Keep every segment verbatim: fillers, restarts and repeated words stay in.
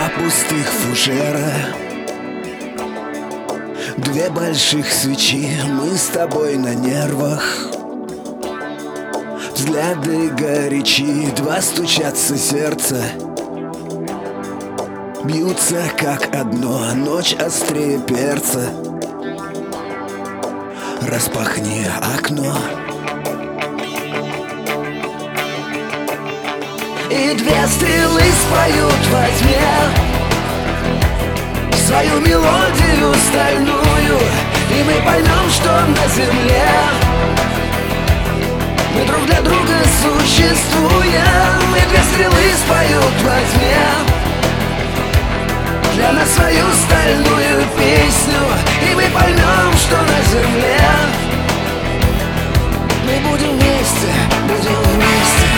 пустых фужера, две больших свечи, мы с тобой на нервах. Взгляды горячи, два стучатся сердца, бьются как одно, ночь острее перца. Распахни окно, и две стрелы споют во тьме свою мелодию стальную, и мы поймем, что на земле мы друг для друга существуем. И две стрелы споют во тьме для нас свою стальную песню, и мы поймем, что на земле мы будем вместе, будем вместе.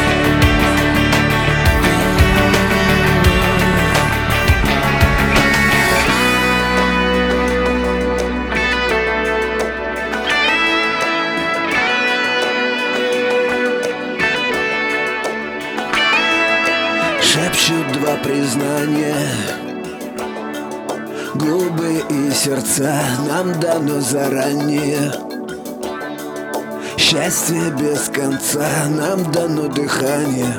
Шепчут два признания, губы и сердца нам дано заранее. Счастье без конца нам дано дыхание.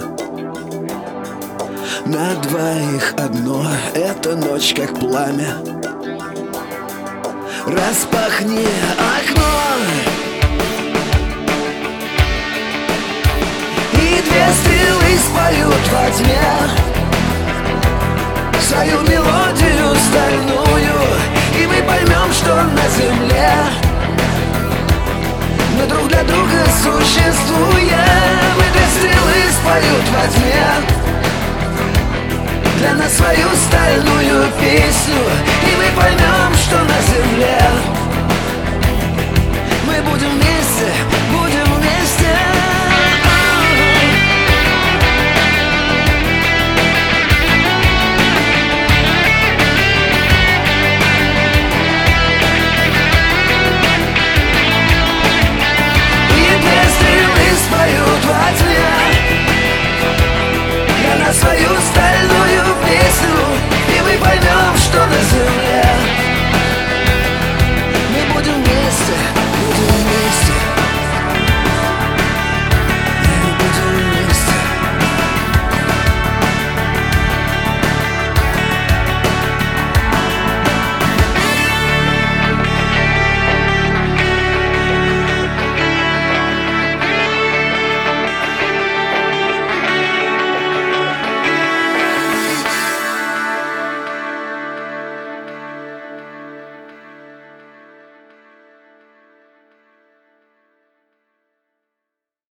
На двоих одно, эта ночь как пламя. Распахни окно, и две стрелы споют во тьме свою мелодию стальную, и мы поймем, что на земле мы друг для друга существуем. И две стрелы споют во тьме для нас свою стальную песню, и мы поймем, что на земле